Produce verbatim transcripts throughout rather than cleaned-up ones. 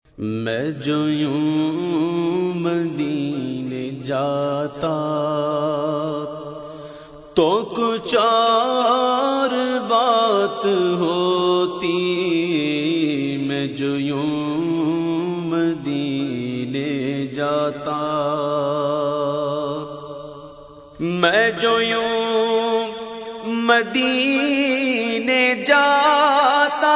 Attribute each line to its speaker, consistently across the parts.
Speaker 1: میں جو یوں مدینے جاتا تو کچھ اور بات ہوتی، میں جو یوں مدینے جاتا، میں جو یوں مدینے جاتا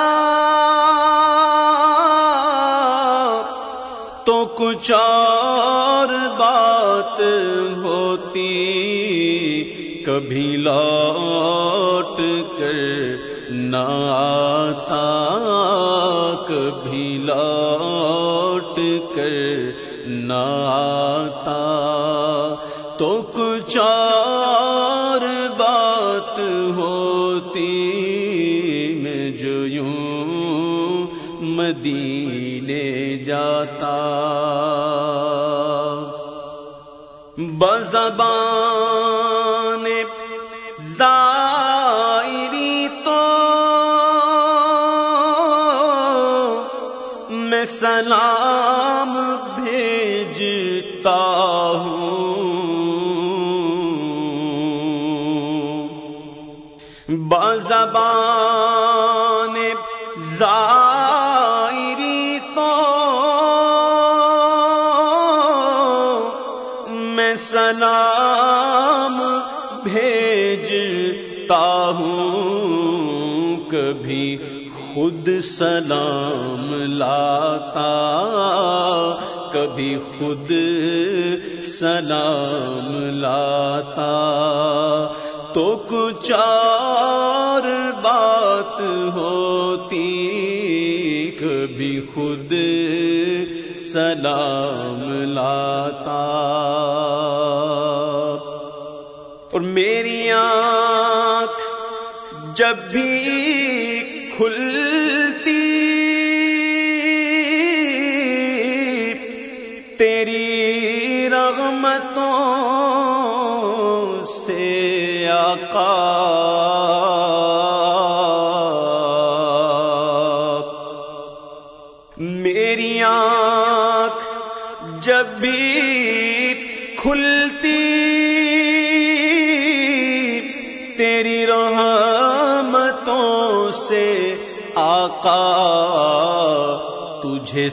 Speaker 1: تو کچھ اور بات ہوتی، کبھی لوٹ کر نہ آتا، کبھی لوٹ کر نہ آتا، تو کچھ اور بات ہوتی، میں جو یوں مدینے جاتا۔ بزبان زائری تو میں سلام بھیجتا ہوں، بزبان زائری تو میں سلام بھیجتا ہوں، کبھی خود سلام لاتا، کبھی خود سلام لاتا، تو کچھ اور بات ہوتی، کبھی خود سلام لاتا۔ اور میری آنکھ جب بھی کھلتی تیری رحمتوں سے آقا، میری آنکھ جب بھی کھلتی تیری رحمتوں سے آقا، تجھے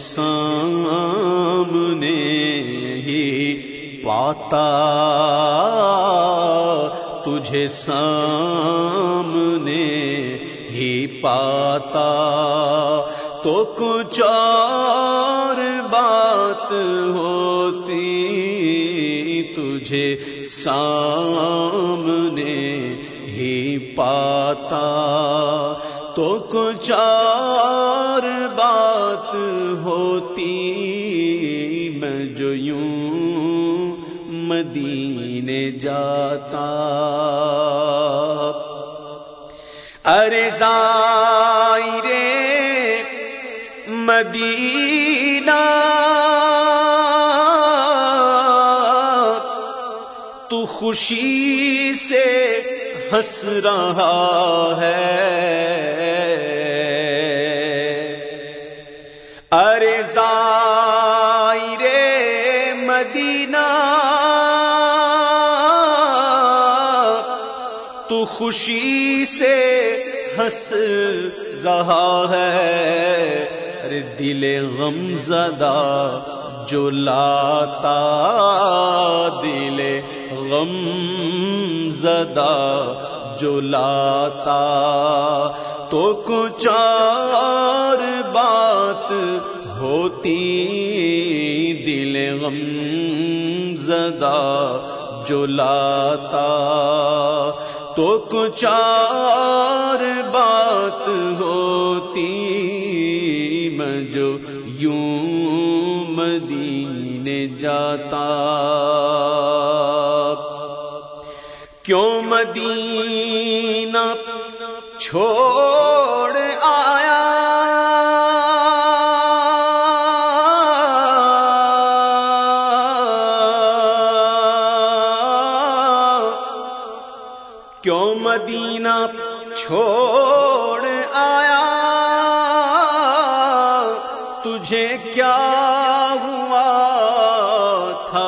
Speaker 1: سامنے ہی پاتا، تجھے سامنے ہی پاتا، تو کچھ اور بات ہوتی، تجھے سامنے ہی پاتا، تو کچھ اور بات ہوتی، میں جو یوں مدینے جاتا۔ ارے زائرے مدینہ تو خوشی سے ہنس رہا ہے، ارے زائرے مدینہ تو خوشی سے ہنس رہا ہے، ارے دل غم زدہ جو لاتا، دل غم زدہ جو لاتا، تو کچھ اور بات ہوتی، دل غم زدہ جو لاتا، تو کچھ اور بات ہوتی، میں جو یوں مدینے جاتا۔ کیوں مدینہ چھوڑ آیا، کیوں مدینہ چھوڑ آیا، تجھے تجھے کیا ہوا تھا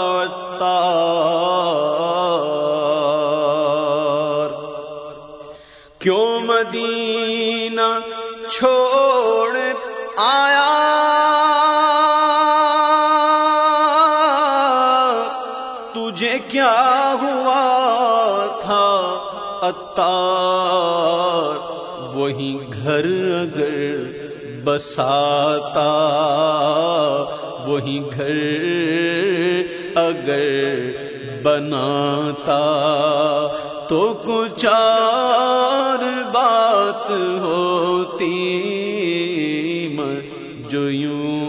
Speaker 1: عطار، کیوں مدینہ چھوڑ آیا، تجھے کیا ہوا تھا عطار، وہی گھر اگر بساتا، وہی گھر اگر بناتا، تو کچھ اور بات ہوتی، جو یوں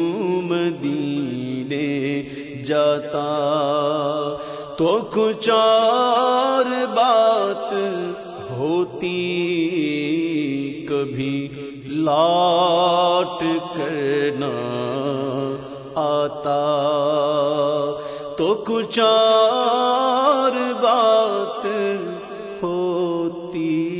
Speaker 1: مدینے جاتا، تو کچھ اور بات ہوتی، کبھی لوٹ کر نہ آتا، تو کچھ اور بات ہوتی۔